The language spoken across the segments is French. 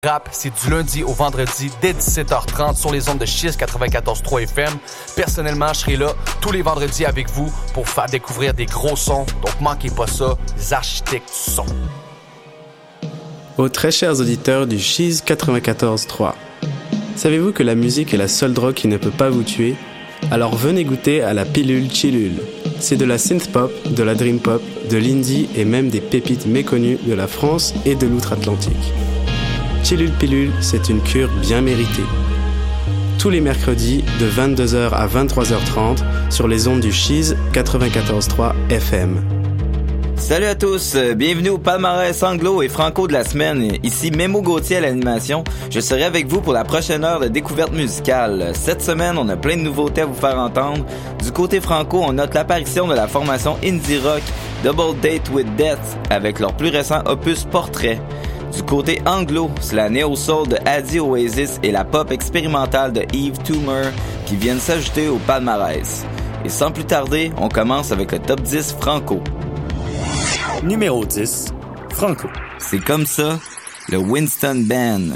Rap, c'est du lundi au vendredi dès 17h30 sur les ondes de Chiz 94.3 FM. Personnellement, je serai là tous les vendredis avec vous pour faire découvrir des gros sons. Donc manquez pas ça, les architectes du son. Aux très chers auditeurs du Chiz 94.3, savez-vous que la musique est la seule drogue qui ne peut pas vous tuer? Alors venez goûter à la pilule Chillule. C'est de la synth-pop, de la dream-pop, de l'indie et même des pépites méconnues de la France et de l'outre-Atlantique. Chillule Pilule, c'est une cure bien méritée. Tous les mercredis, de 22h à 23h30, sur les ondes du Chiz 94.3 FM. Salut à tous, bienvenue au palmarès anglo et franco de la semaine. Ici Memo Gauthier à l'animation. Je serai avec vous pour la prochaine heure de découverte musicale. Cette semaine, on a plein de nouveautés à vous faire entendre. Du côté franco, on note l'apparition de la formation indie rock Double Date with Death avec leur plus récent opus Portrait. Du côté anglo, c'est la néo-soul de Adi Oasis et la pop expérimentale de Eve Toomer qui viennent s'ajouter au palmarès. Et sans plus tarder, on commence avec le top 10 franco. Numéro 10, franco. C'est comme ça, le Winston Band.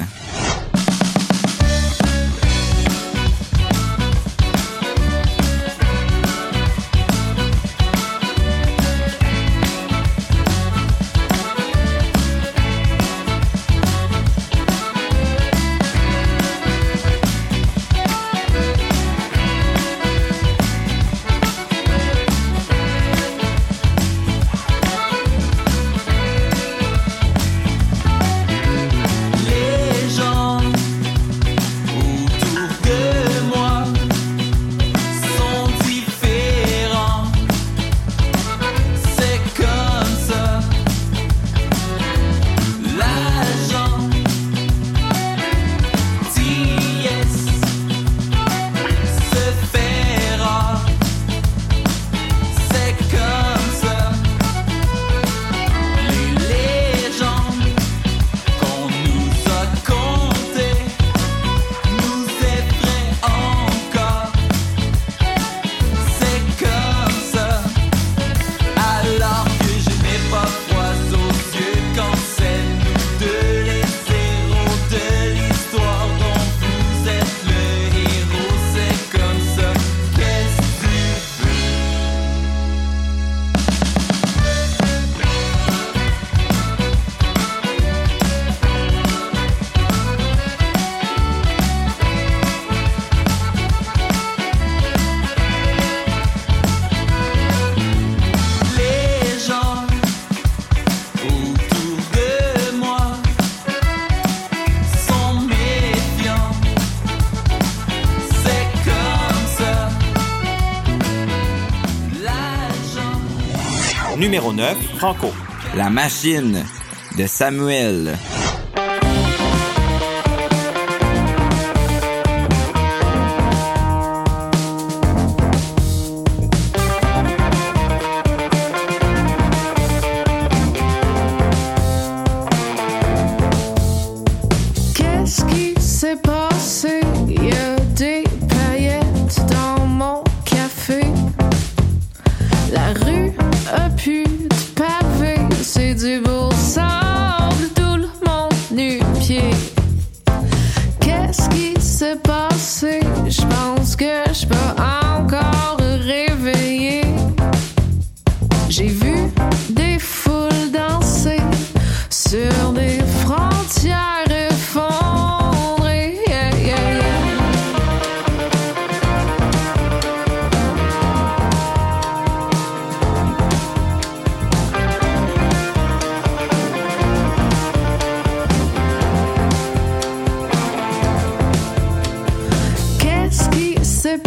Numéro 9, franco. La machine de Samuel. Qu'est-ce qui s'est passé? Il y a des paillettes dans mon café. La rue a plus de pavés, c'est du beau sable, tout le monde nu-pied. Qu'est-ce qui s'est passé? Je pense que je peux encore réveiller. J'ai vu des foules danser sur des frontières effondrées. Yeah, yeah, yeah. Qu'est-ce qui s'est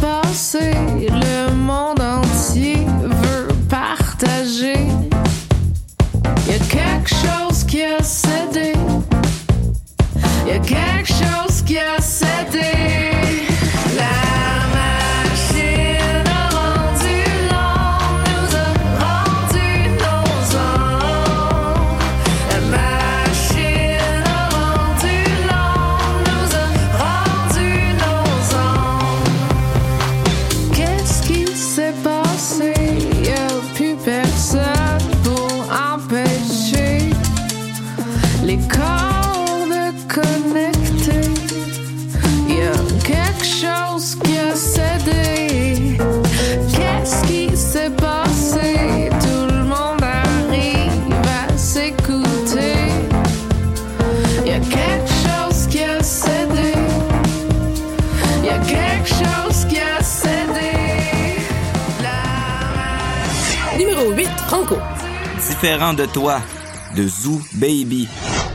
Franco. Différent de toi, de Zoo Baby.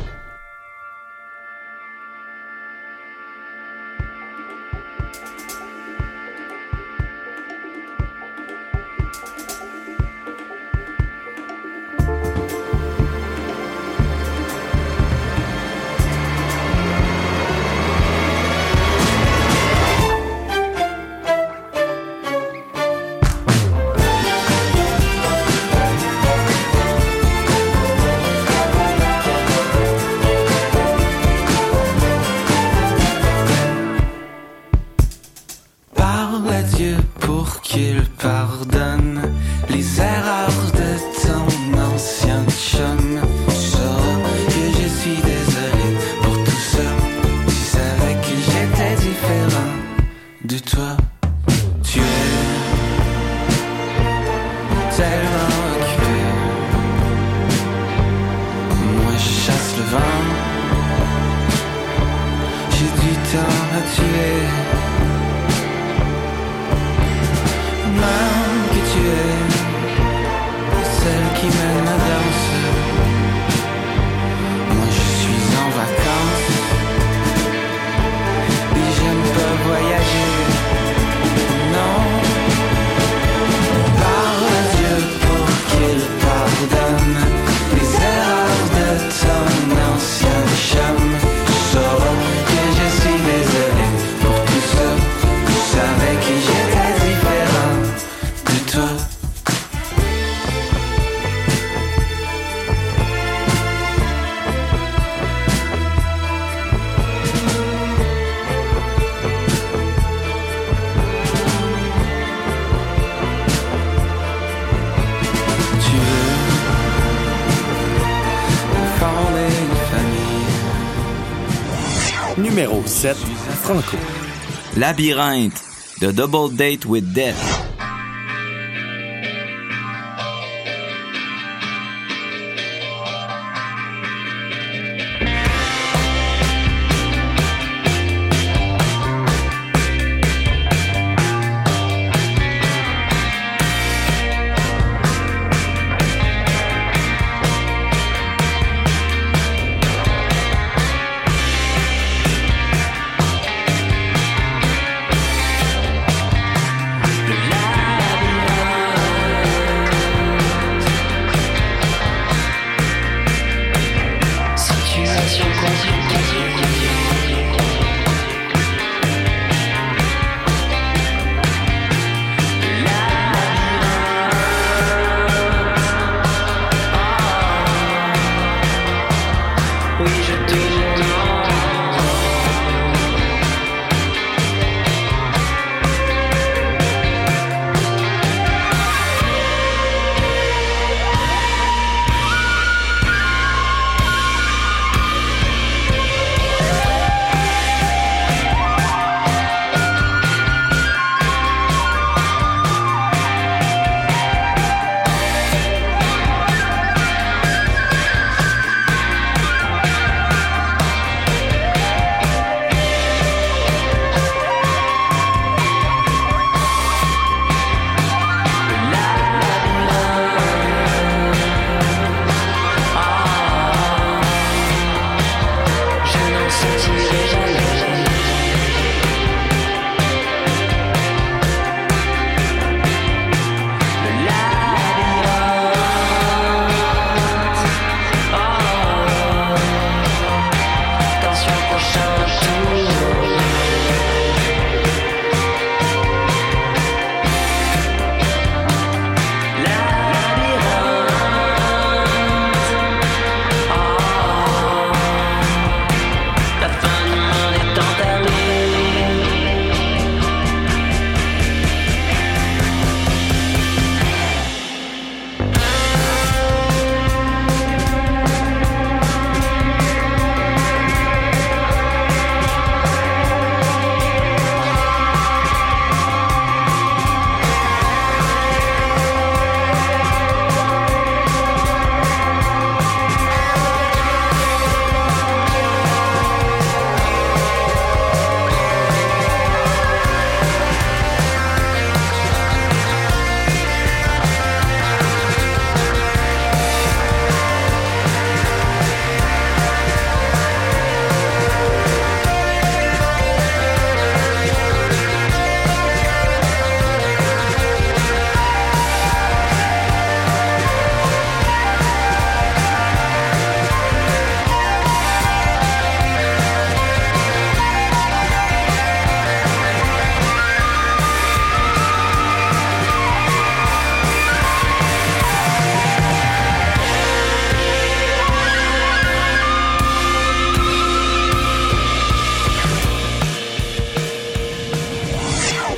Numéro 7, Franco. Labyrinthe, The Double Date with Death. The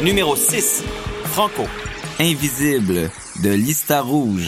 Numéro 6, Franco. Invisible de Lista Rouge.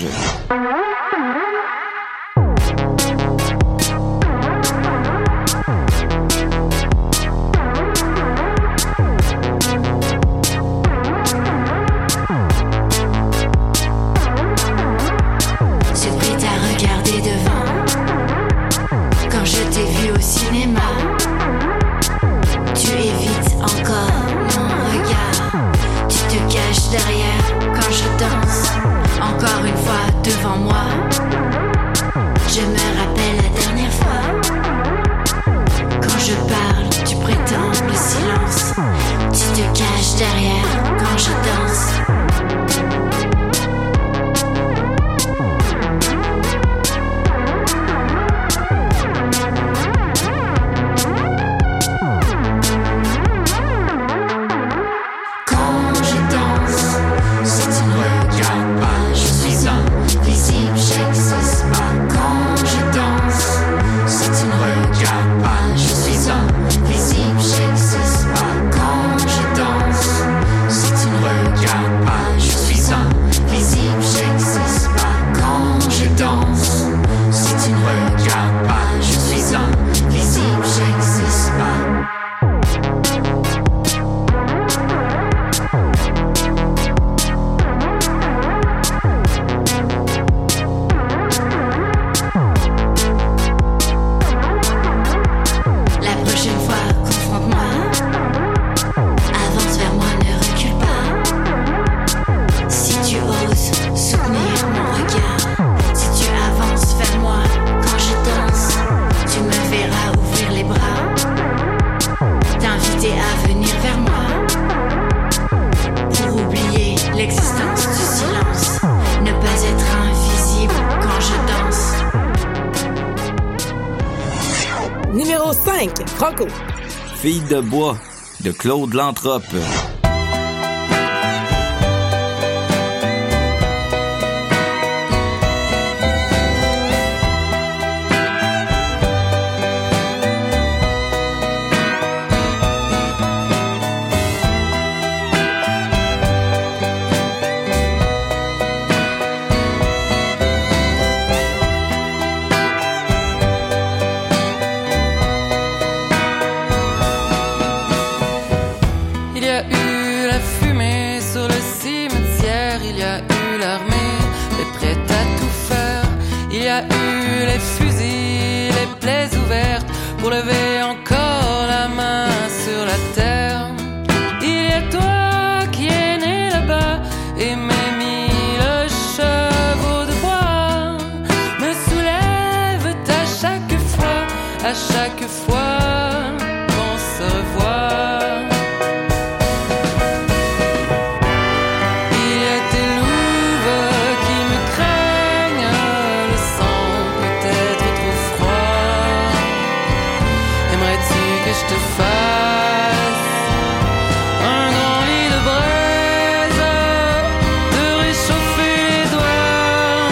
Numéro 5, Franco. Fille de bois de Claude Lantrope. Pour lever encore la main sur la terre. Il y a toi qui es né là-bas et mes 1000 chevaux de bois me soulèvent à chaque fois qu'on se revoit. Il y a tes louves qui me craignent, le sang peut-être trop froid. Aimerais-tu que je te fasse un grand lit de braise, te réchauffer les doigts?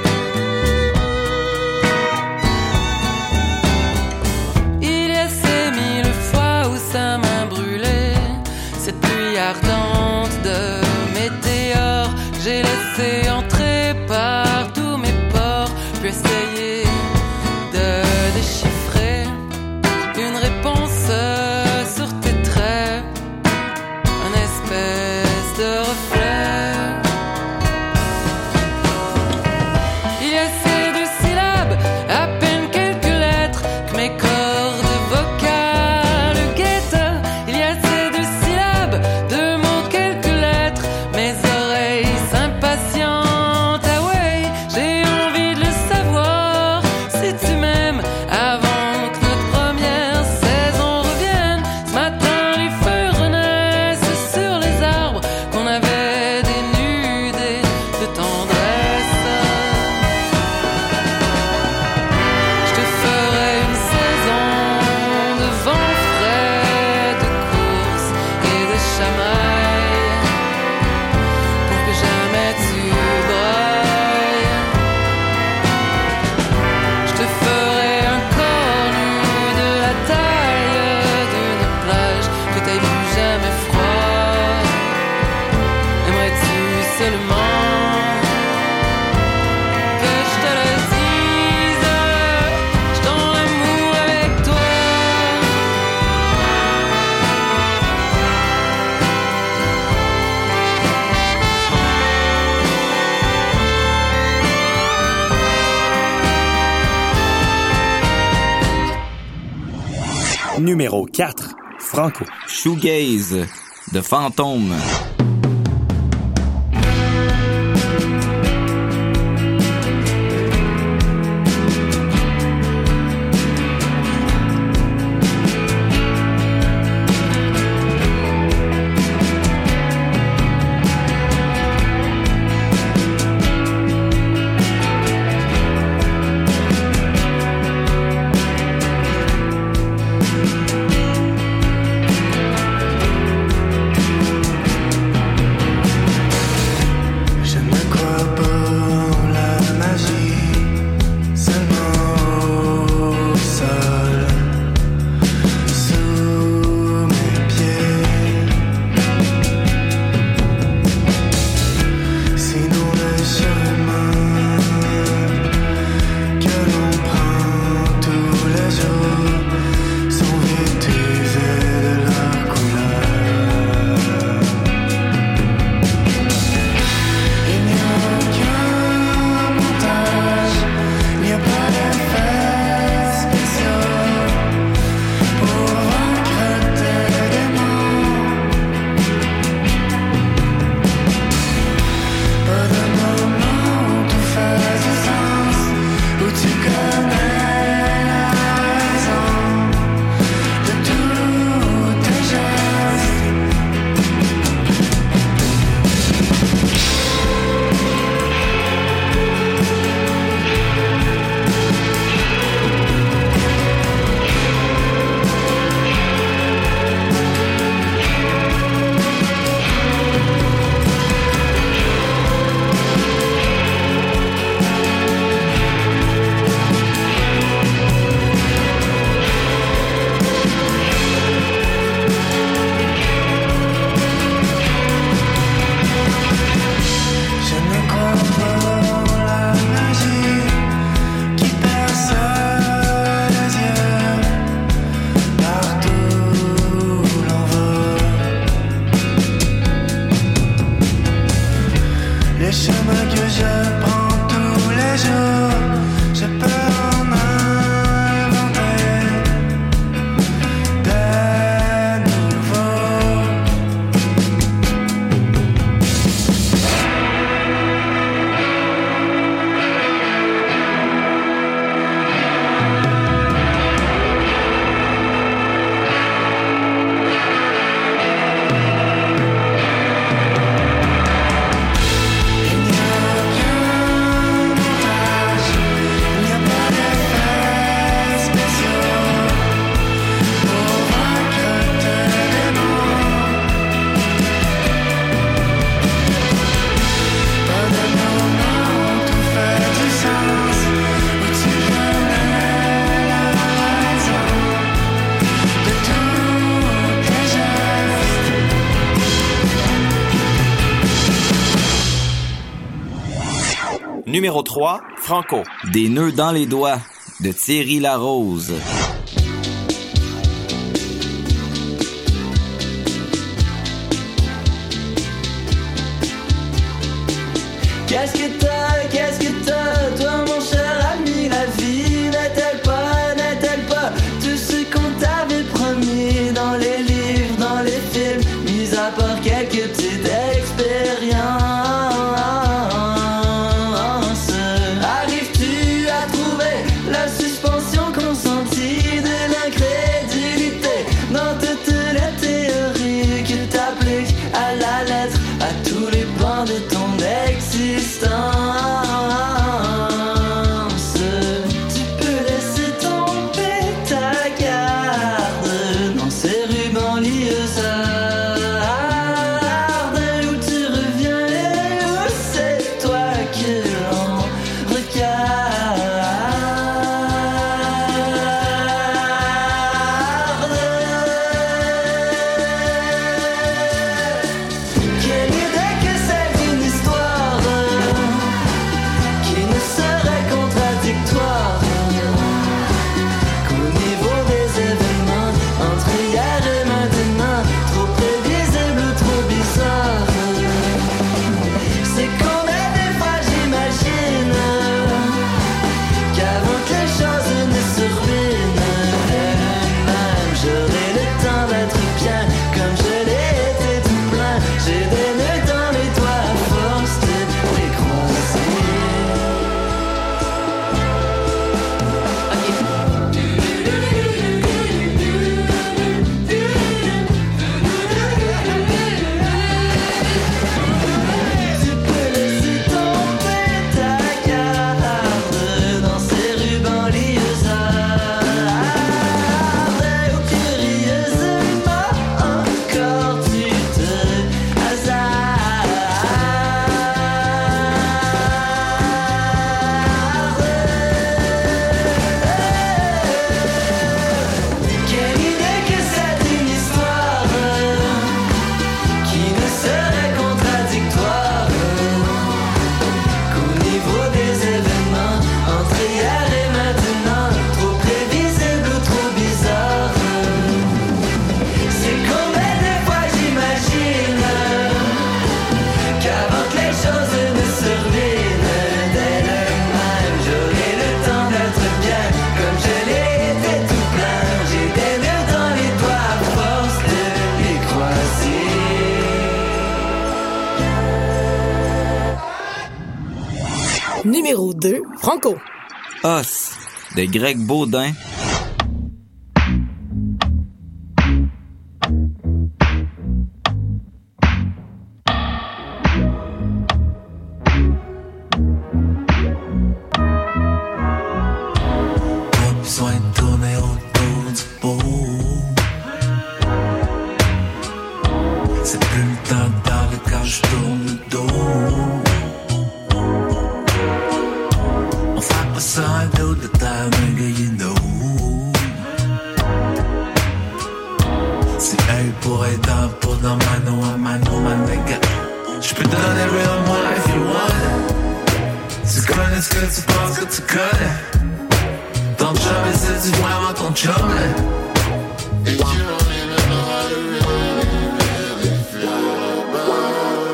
Il y a ces Numéro 4, Franco. Shoegaze de Fantôme. Numéro 3, Franco. Des nœuds dans les doigts de Thierry Larose. Qu'est-ce que t'as, toi mon cher ami, la vie n'est-elle pas tout ce qu'on t'avait promis dans les livres, dans les films, mis à part quelques petites expériences. Arrives-tu à trouver la suspension consentie j'aurai le temps d'être bien comme je l'ai été tout plein. J'ai des nœuds dans les doigts à force de les croiser. Tu peux laisser tomber ta garde dans ces rues banlieusardes, où curieusement encore tu te hasardes. Quelle idée que c'est une histoire qui ne serait contradictoire qu'au niveau des événements entre hier et maintenant, trop prévisible ou trop bizarre. C'est combien de fois j'imagine qu'avant que les choses ne se ruinent dès le même, j'aurai le temps d'être bien comme je l'ai été tout plein. J'ai des nœuds dans les doigts à force de les croiser. Numéro 2, Franco. Os de Greg Baudin. Pas besoin de tourner autour du pot. C'est plus le temps de parler quand je tourne le dos. On fait pas ça un dos de time, nigga, you know. Si œil pour être un pour dans mano à mano, ma nigga. J'peux donner real moi if you want it. Tu connais ce que tu penses que tu connais. Ton chum et c'est-tu vraiment ton chum, hein? Et tu don't even know how to really feel about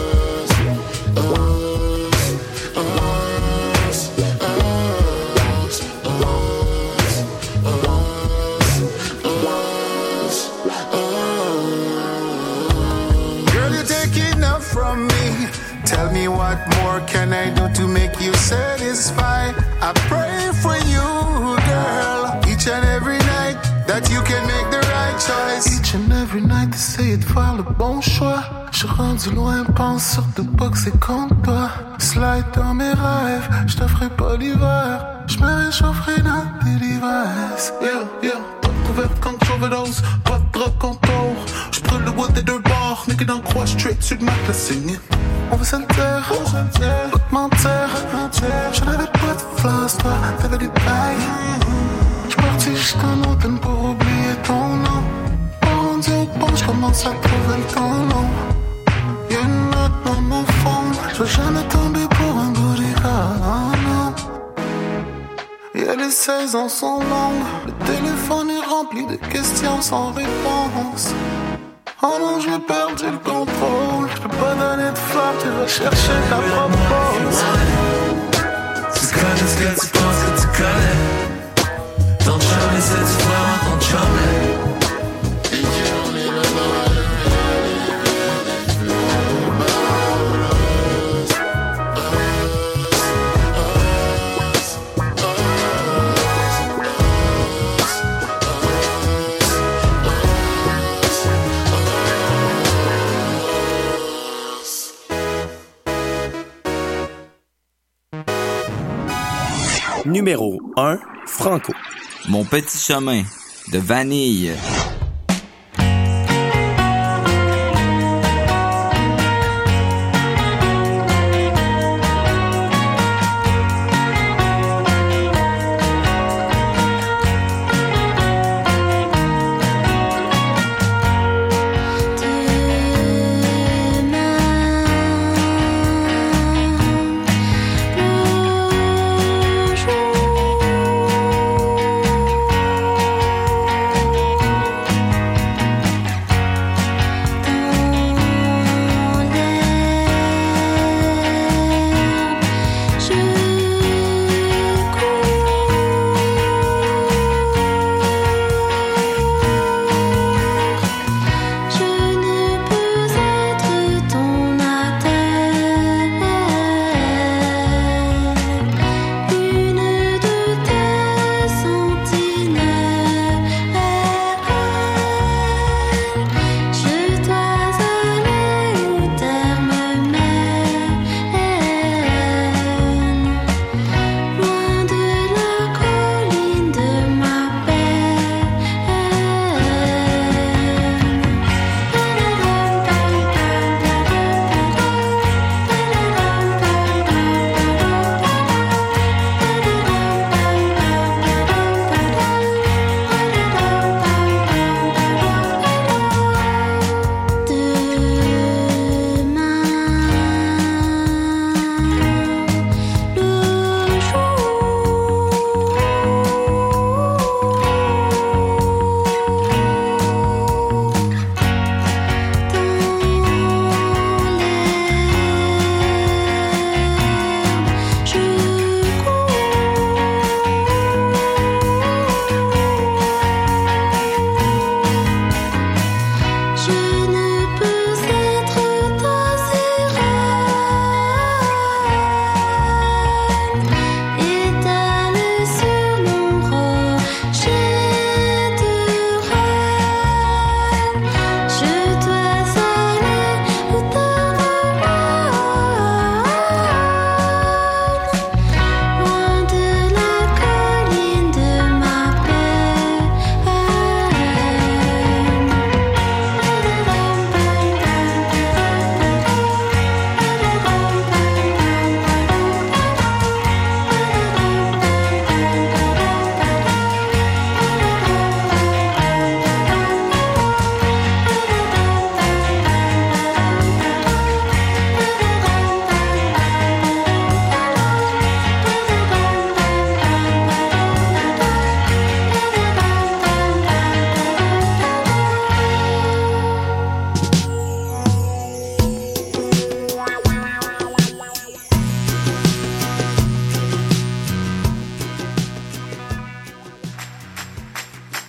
Girl, you take enough from me. Tell me what more can I do to make you satisfied? I pray for you, girl, each and every night, that you can make the right choice. Each and every night, essayer de faire le bon choix. J'suis rendu loin, pense surtout pas que c'est contre toi. Slide dans mes rêves, j't'offrirai pas l'hiver. J'me réchaufferai dans tes devices. Yeah, yeah, pas de couverte quand j'overdose, pas de drop contour. J'prends le bois des deux bords, nigga dans le croix, straight sur le matelas. On veut se le dire, pas te mentir. J'en avais pas de flash, toi, t'avais des bails. J'suis parti jusqu'en automne pour oublier ton nom. Pas rendu au pont, j'commence à trouver le temps long. Y'a une note dans mon fond, j'vais jamais tomber pour un booty call, oh non. Yeah, les saisons sont longues, le téléphone est rempli de questions sans réponse. Oh non, j'ai perdu le contrôle. Je peux pas donner de fleurs, tu vas chercher ta propre pause. Tu connais ce que tu penses que tu connais. Ton chum et c'est-tu vraiment ton chum, hein? Et tu don't even know how to really feel Numéro 1, Franco. Mon petit chemin de Vanille.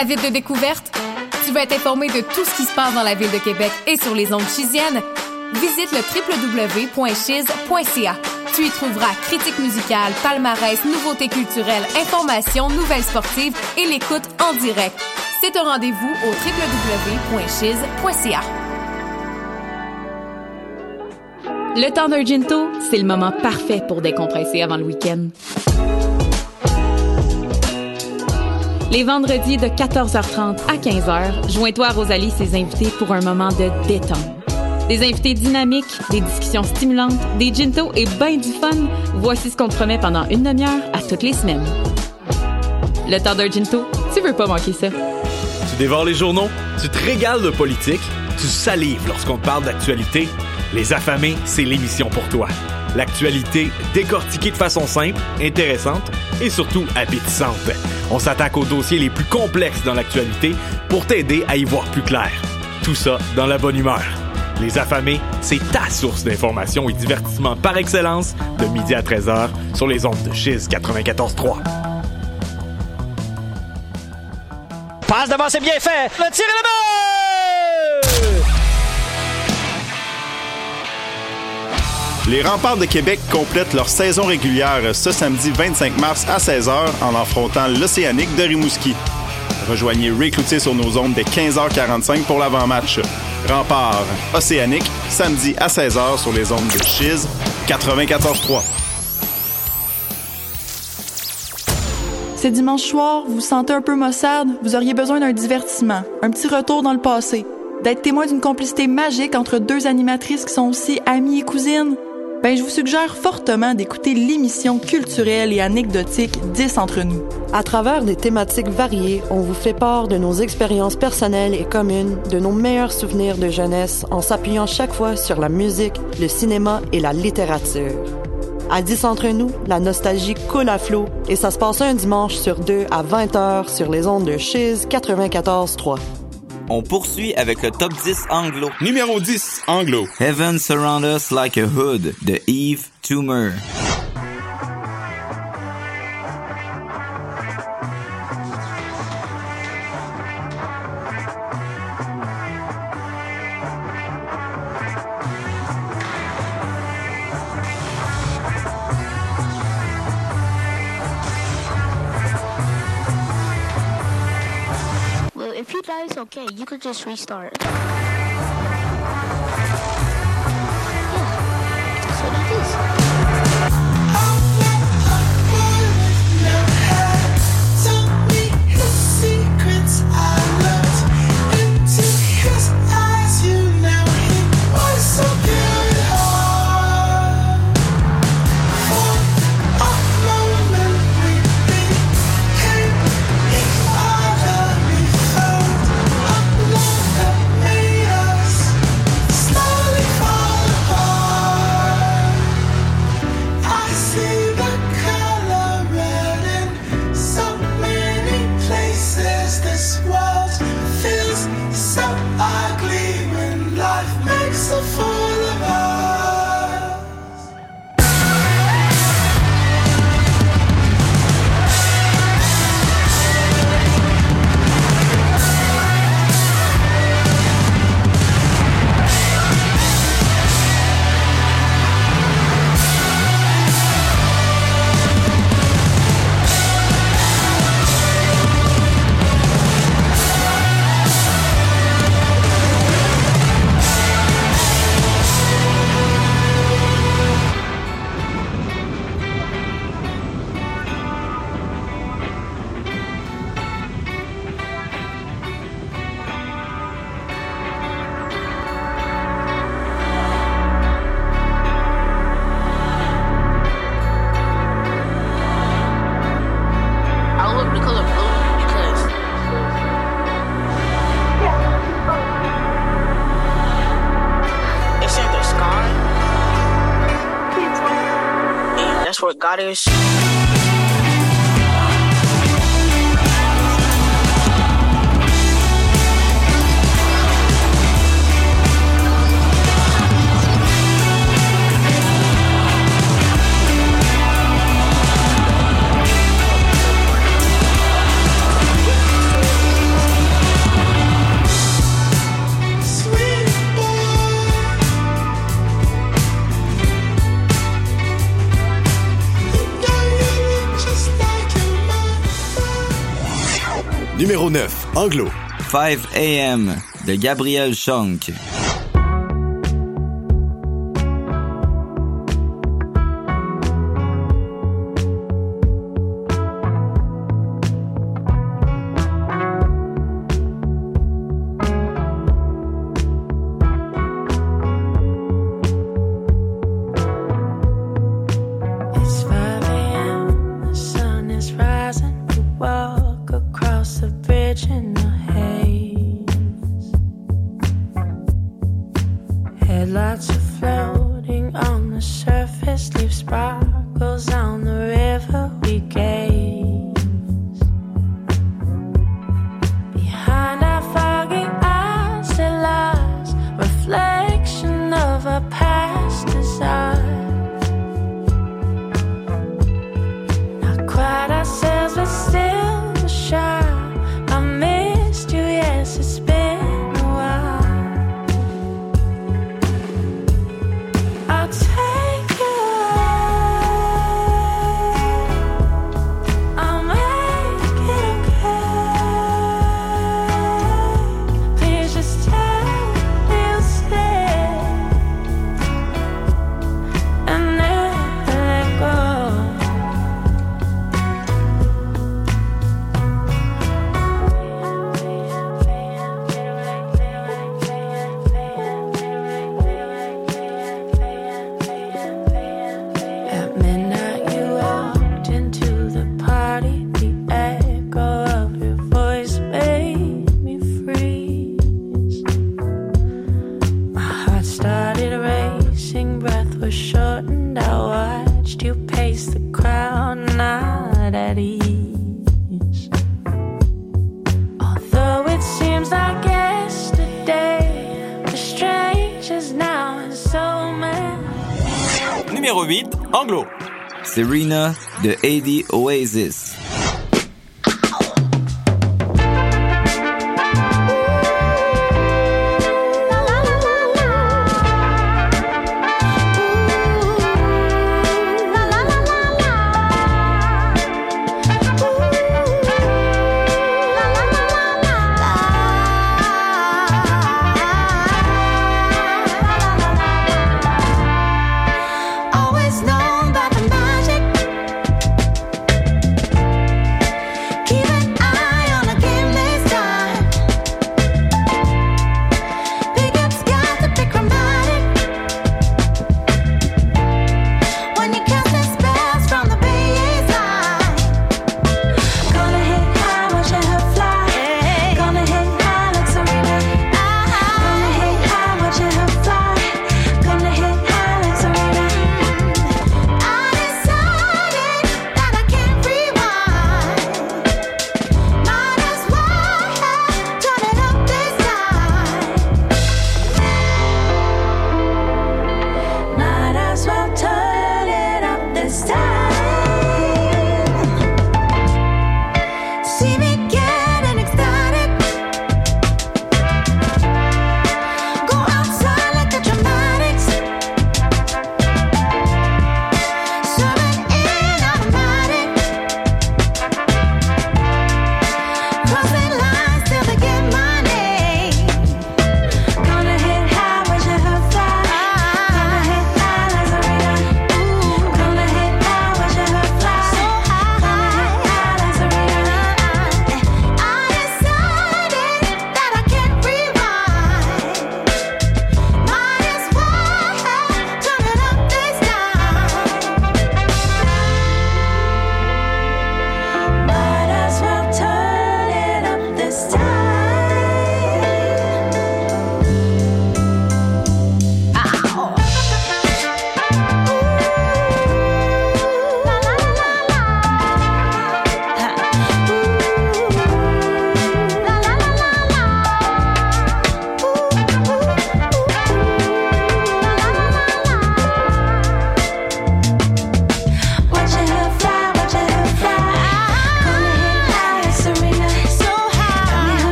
Avide de découvertes? Tu veux être informé de tout ce qui se passe dans la ville de Québec et sur les ondes chisiennes? Visite le www.chiz.ca. Tu y trouveras critiques musicales, palmarès, nouveautés culturelles, informations, nouvelles sportives et l'écoute en direct. C'est un rendez-vous au www.chiz.ca. Le temps d'un ginto, c'est le moment parfait pour décompresser avant le week-end. Les vendredis de 14h30 à 15h, joins-toi à Rosalie et ses invités pour un moment de détente. Des invités dynamiques, des discussions stimulantes, des gintos et ben du fun. Voici ce qu'on te promet pendant une demi-heure à toutes les semaines. Le temps d'un ginto, tu veux pas manquer ça. Tu dévores les journaux, tu te régales de politique, tu salives lorsqu'on te parle d'actualité. Les Affamés, c'est l'émission pour toi. L'actualité décortiquée de façon simple, intéressante et surtout appétissante. On s'attaque aux dossiers les plus complexes dans l'actualité pour t'aider à y voir plus clair. Tout ça dans la bonne humeur. Les Affamés, c'est ta source d'information et divertissement par excellence de midi à 13h sur les ondes de Chiz 94.3. Passe devant, c'est bien fait! Le tir est là-bas! Les Remparts de Québec complètent leur saison régulière ce samedi 25 mars à 16h en affrontant l'Océanique de Rimouski. Rejoignez Ray Cloutier sur nos ondes dès 15h45 pour l'avant-match. Remparts Océanique, samedi à 16h sur les ondes de Chiz 94.3. C'est dimanche soir, vous vous sentez un peu maussade, vous auriez besoin d'un divertissement, un petit retour dans le passé, d'être témoin d'une complicité magique entre deux animatrices qui sont aussi amies et cousines. Ben, je vous suggère fortement d'écouter l'émission culturelle et anecdotique 10 entre nous. À travers des thématiques variées, on vous fait part de nos expériences personnelles et communes, de nos meilleurs souvenirs de jeunesse, en s'appuyant chaque fois sur la musique, le cinéma et la littérature. À 10 entre nous, la nostalgie coule à flot et ça se passe un dimanche sur deux à 20h sur les ondes de Chiz 94.3. On poursuit avec le top 10 anglo. Numéro 10, anglo. Heaven Surround Us Like a Hood de Yves Toomer. If you die, it's okay. You could just restart. Yeah. That's what it is. what God is. Numéro 9, Anglo. 5 AM de Gabriel Schunk. Numéro 8, Anglo. Serena de AD Oasis.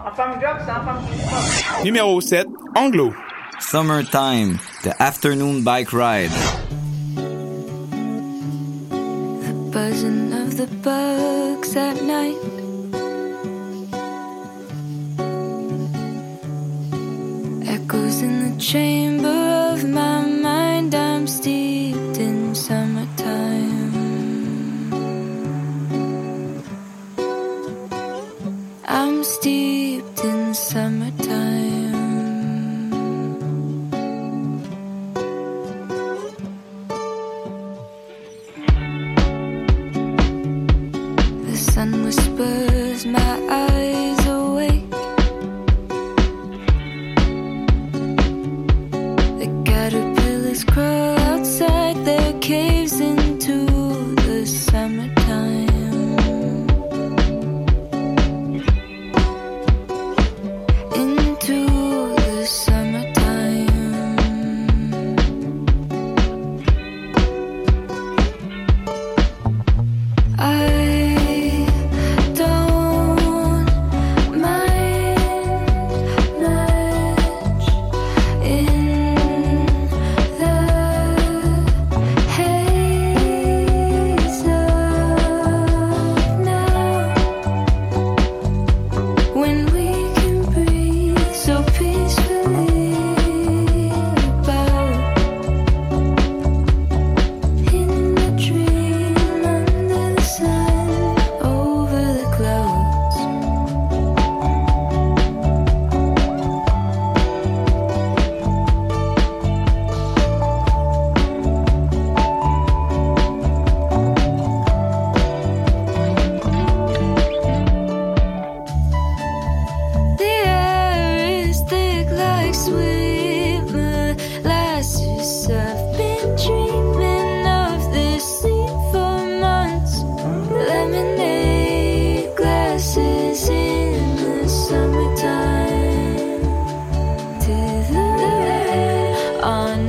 Numéro 7, Anglo. Summertime, The Afternoon Bike Ride. The buzzing of the bugs at night. Echoes in the chamber of my mind. I'm steeped in summertime. I'm steeped in summertime. The sun whispers my eyes awake. The caterpillars crawl outside their caves into the summertime. Into the summertime. I don't mind much in the haze of now, when we can breathe so peacefully about in a dream under the sun, over the clouds. The air is thick like sweet molasses. I've been dreaming of this scene for months. Lemonade glasses in the summertime. To the on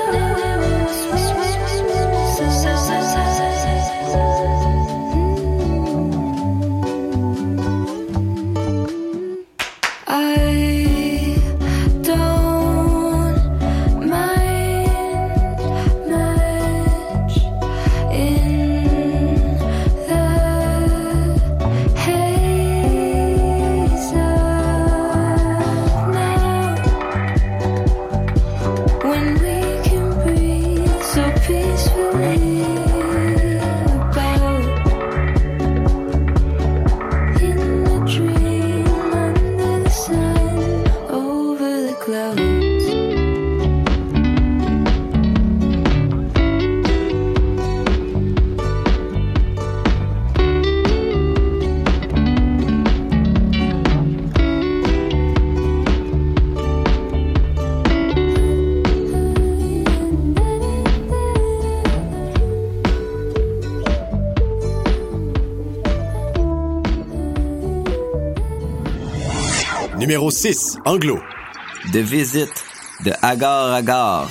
I don't mind much in the haze of now, when we can breathe so peacefully about in the dream under the sun, over the clouds. Numéro 6, Anglo. The Visit, de Agar Agar.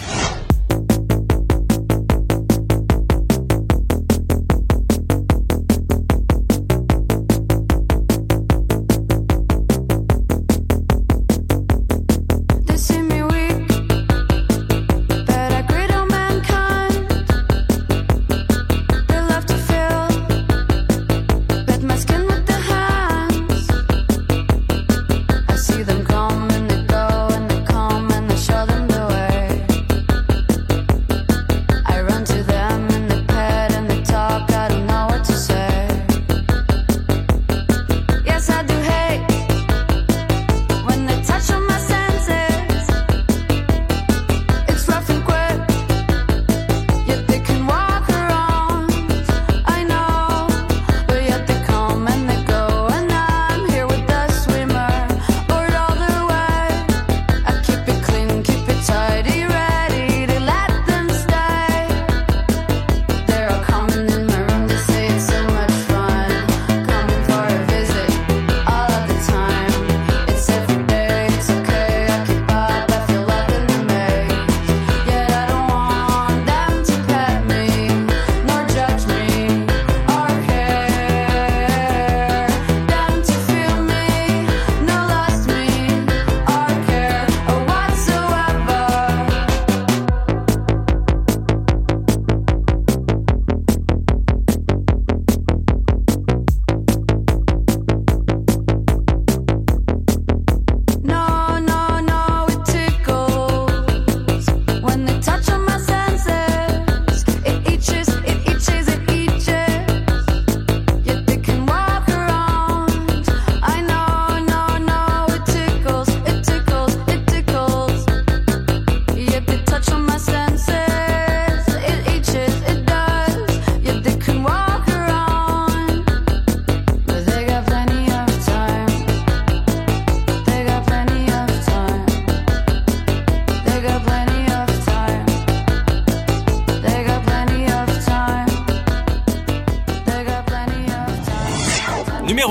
They see me weak, but I greet all mankind. They love to feel, bet my skin with their hands. I see them come and they go, and they come and they show them the way.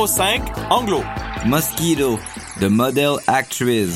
Numéro 5, Anglo. Mosquito, de Model Actress.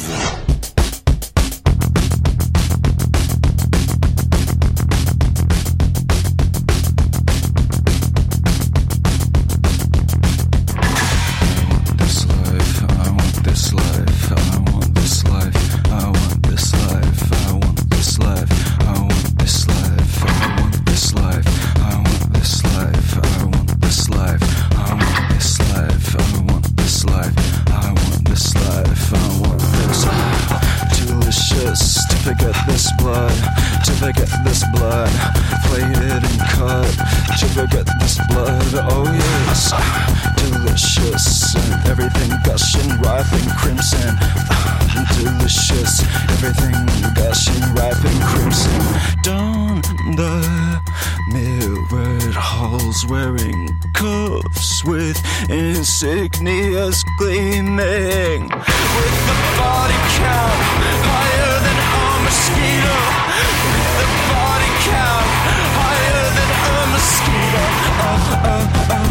Insignias gleaming with the body count higher than a mosquito. With the body count higher than a mosquito.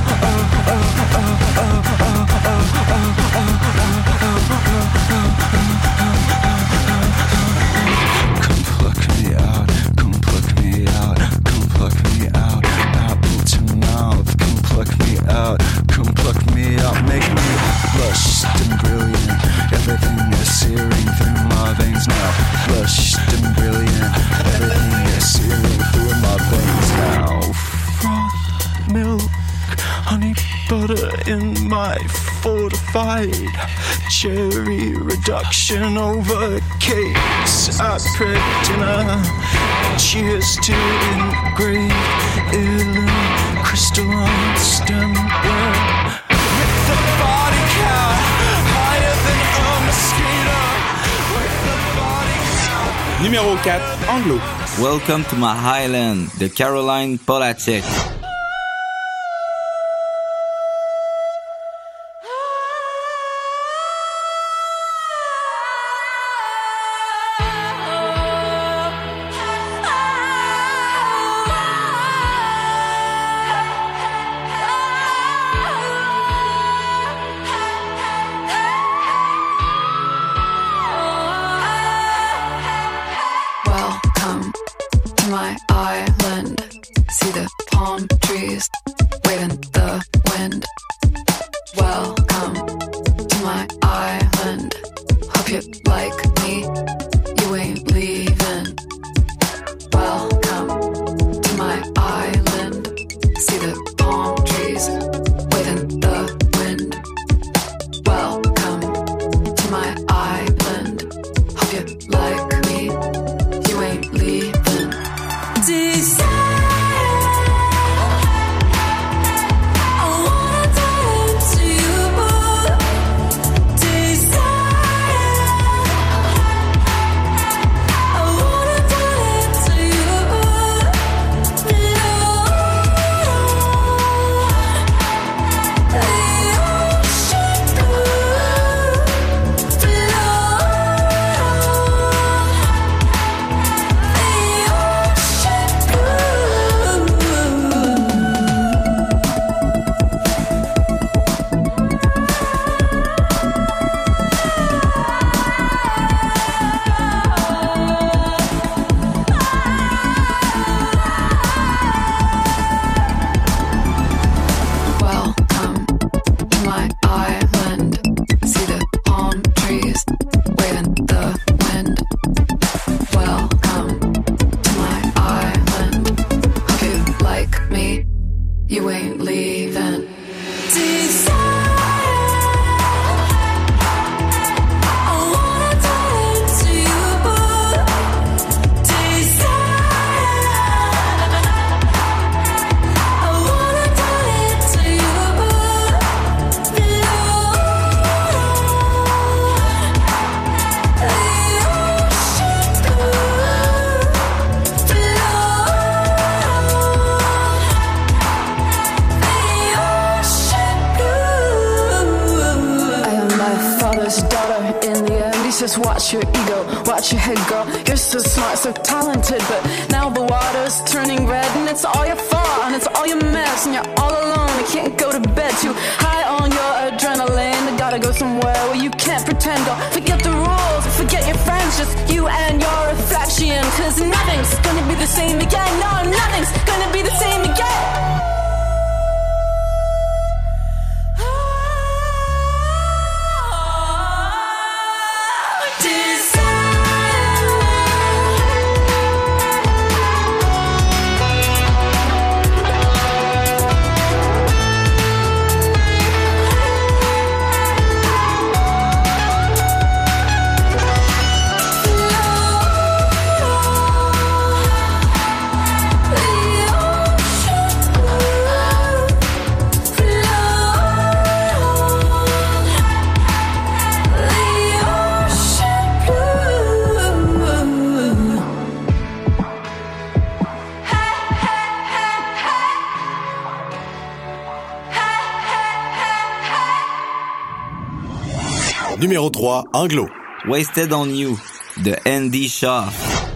Come pluck me out, come pluck me out, come pluck me out, apple to mouth, come pluck me out. Come pluck me out, make me flushed and brilliant. Everything is searing through my veins now. Flushed and brilliant. Everything is searing through my veins now. Froth, milk, honey, butter in my fortified cherry reduction over cakes at dinner. Cheers to engraved crystalline stemware. With the body count higher than a mosquito. With the body count. Numéro 4, Anglo. Welcome to my Highland, de Caroline Polachek. just watch your ego, watch your head, girl. You're so smart, so talented, but now the water's turning red, and it's all your fault, and it's all your mess, and you're all alone. You can't go to bed, too high on your adrenaline. You gotta go somewhere where you can't pretend. Or forget the rules, forget your friends, just you and your reflection. 'Cause nothing's gonna be the same again. No, nothing's gonna be the same again. Numéro 3, Anglo. Wasted on You, de Andy Shaw.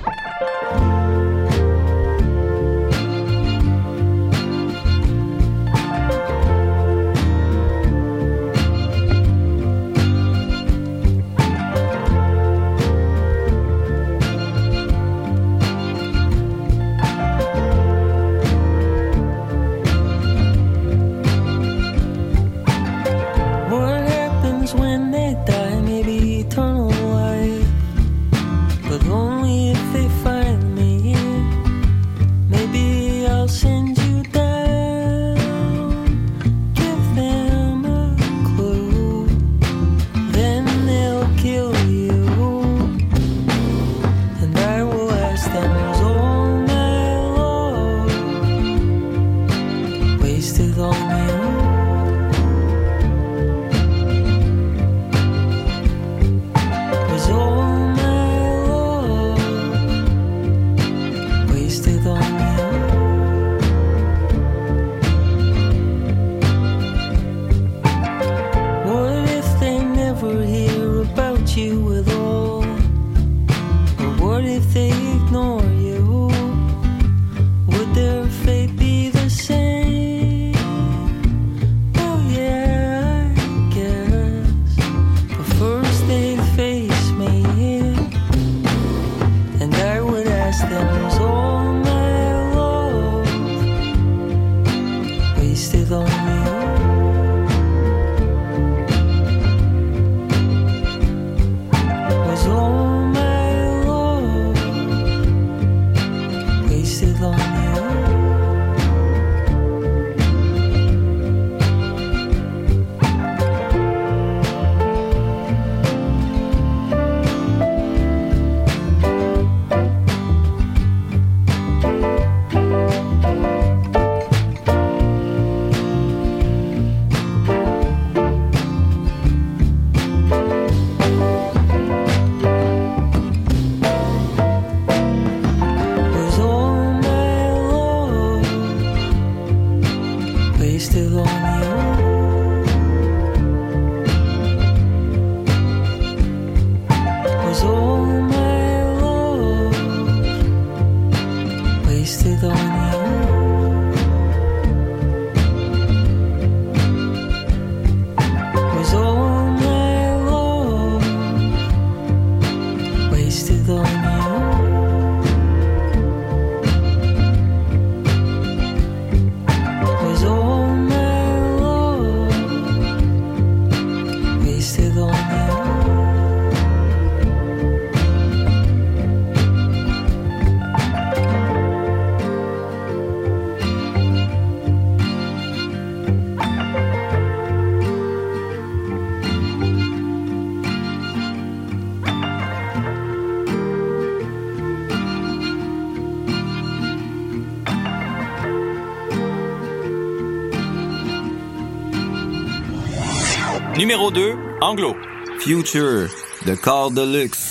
Numéro 2, Anglo. Future, de Corps de Luxe.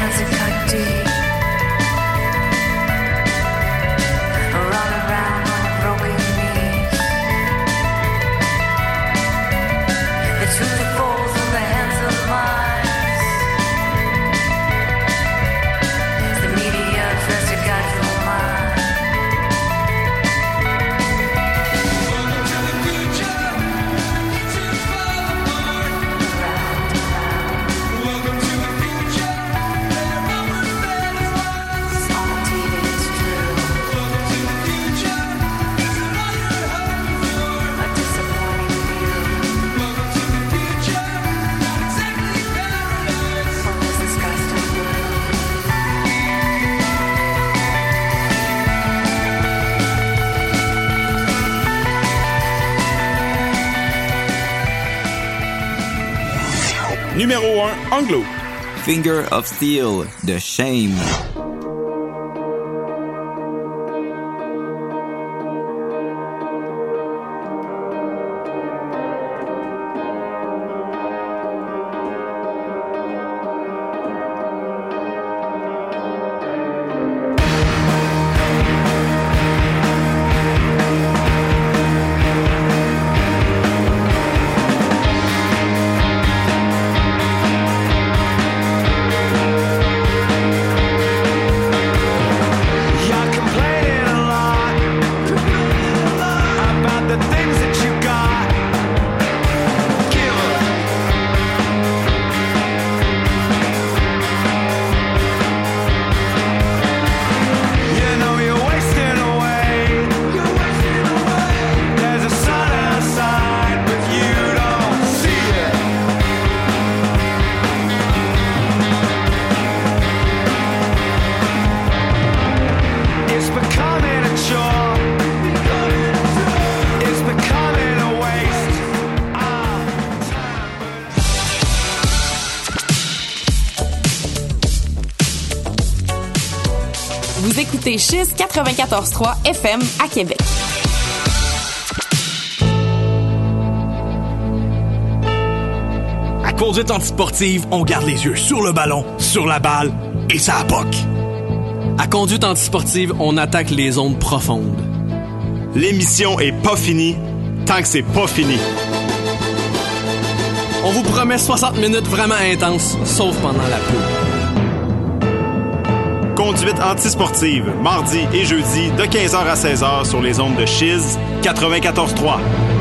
has it cut deep. Run around on a broken knees. The truth that falls in the hands of minds. The media tries to guide your mind. Welcome to the future. Too far apart. Welcome to the future. Where our bed is lies. On the TV it's true. Welcome to the future. It's another home for a disappointing view. Welcome to the future. Not exactly paradise. From this disgusting blue. Numéro 1, Anglo. Finger of Steel de Shame. You're complaining a lot about the things that you got. Give up. You know you're wasting away. There's a sun outside, but you don't see it. It's becoming a chore. It's becoming a waste. Vous écoutez Chiz 94.3 FM à Québec. À conduite antisportive, on garde les yeux sur le ballon, sur la balle et ça poque. À conduite antisportive, on attaque les zones profondes. L'émission est pas finie tant que c'est pas fini. On vous promet 60 minutes vraiment intenses, sauf pendant la pub. Conduite antisportive, mardi et jeudi de 15h à 16h sur les ondes de Chiz 94.3.